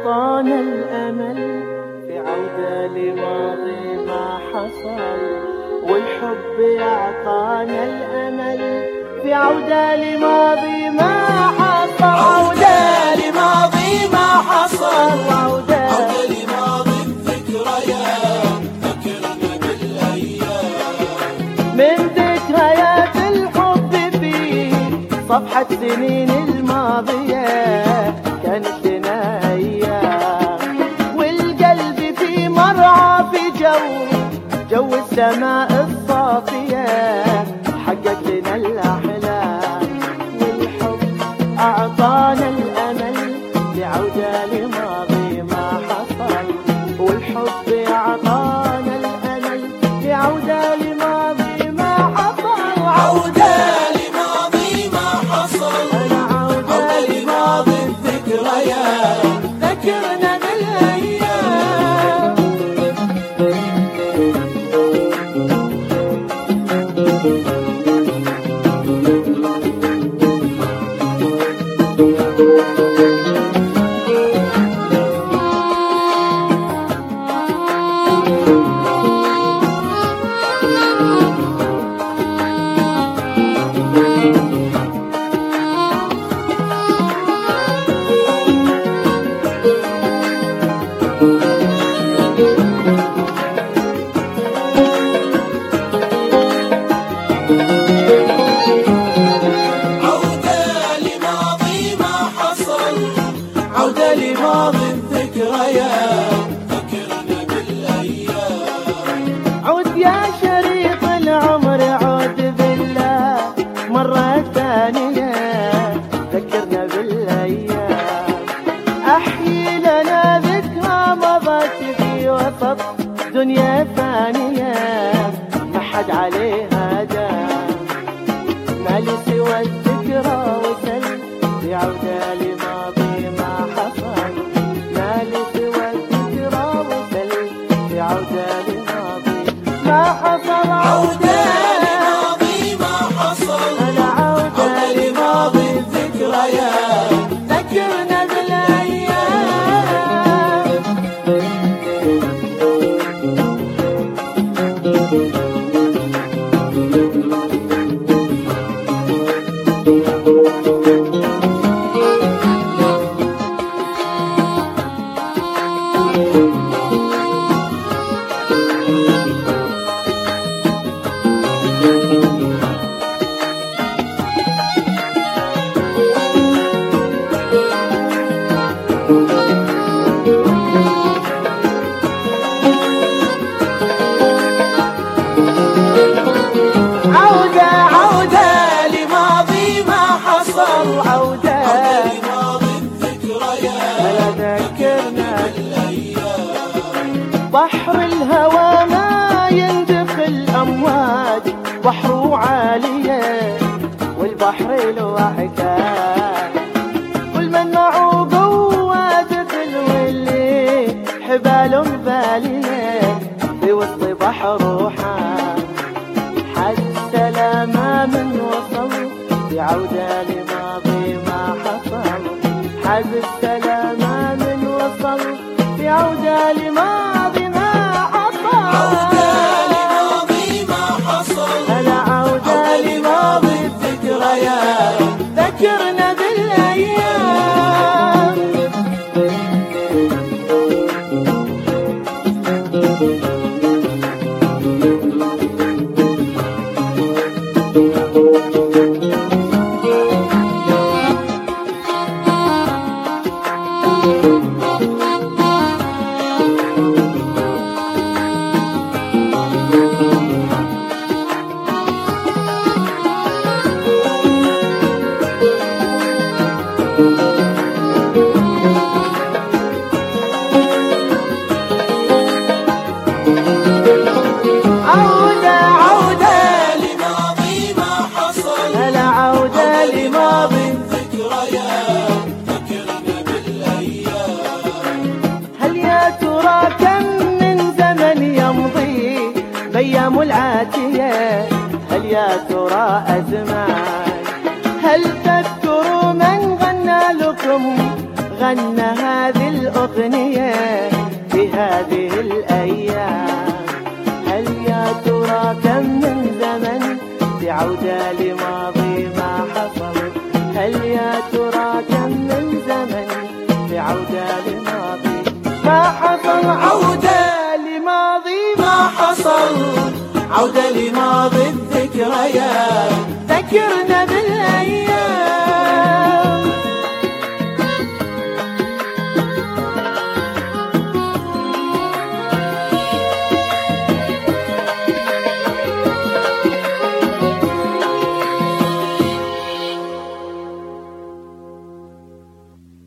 أعطانا الأمل في عودة لماضي ما حصل، والحب أعطانا الأمل في عودة لماضي ما حصل، عودة لماضي ما حصل، عودة لماضي الذكريات ذكرنا بالأيام، من ذكريات الحب في صفحة سنين الماضية كانت لنا أيام، والقلب في مرعى في جو السماء الصافية حقق لنا الأحلام، والحب أعطانا الأمل لعودة لماضي ما حصل، والحب أعطانا الأمل لعودة لماضي ما حصل، عودة لماضي ما حصل، عودة لماضي الذكريات ذكرنا بالأيام. عودة لماضي الذكريات ذكرنا بالأيام، عود يا شريط العمر عود بالله مرة ثانية ذكرنا بالأيام، أحيي لنا ذكرى مضت في وسط دنيا ثانية ما حد عليها دام، ما لي سوى الذكرى وسل بعودة لماضي ما حصل، ما لي سوى الذكرى وسل بعودة لماضي ما حصل، عودة لماضي ما حصل، عودة لماضي الذكريات ذكرنا بالأيام. عودة لماضي ما حصل، عودة لماضي الذكريات ذكرنا بالأيام، بحر الهوى ما يندخل أمواج بحر عالية، والبحر له حكاية، والمن معه قوة تدل واللي حبال بالية في وسط بحر وحال، حد سلامة من وصل بعودة لماضي ما حصل، حد السلامة من وصل بعودة لماضي ما حصل، عودة لماضي ما حصل، عودة لماضي الذكريات ذكرنا بالأيام. عودة لماضي ما حصل، عودة لماضي الذكريات ذكرنا بالأيام، هل يا ترى كم من زمن يمضي بأيام العاتية، هل يا ترى أزمان، هل تذكروا من غنى لكم غنى هذه الأغنية أغنية في هذه الأيام. هل يا ترى كم من زمن بعودة لماضي ما حصل؟ هل يا ترى كم من زمن بعودة لماضي ما حصل؟ عودة لماضي ما حصل، عودة لماضي الذكريات، ذكرنا بالأيام.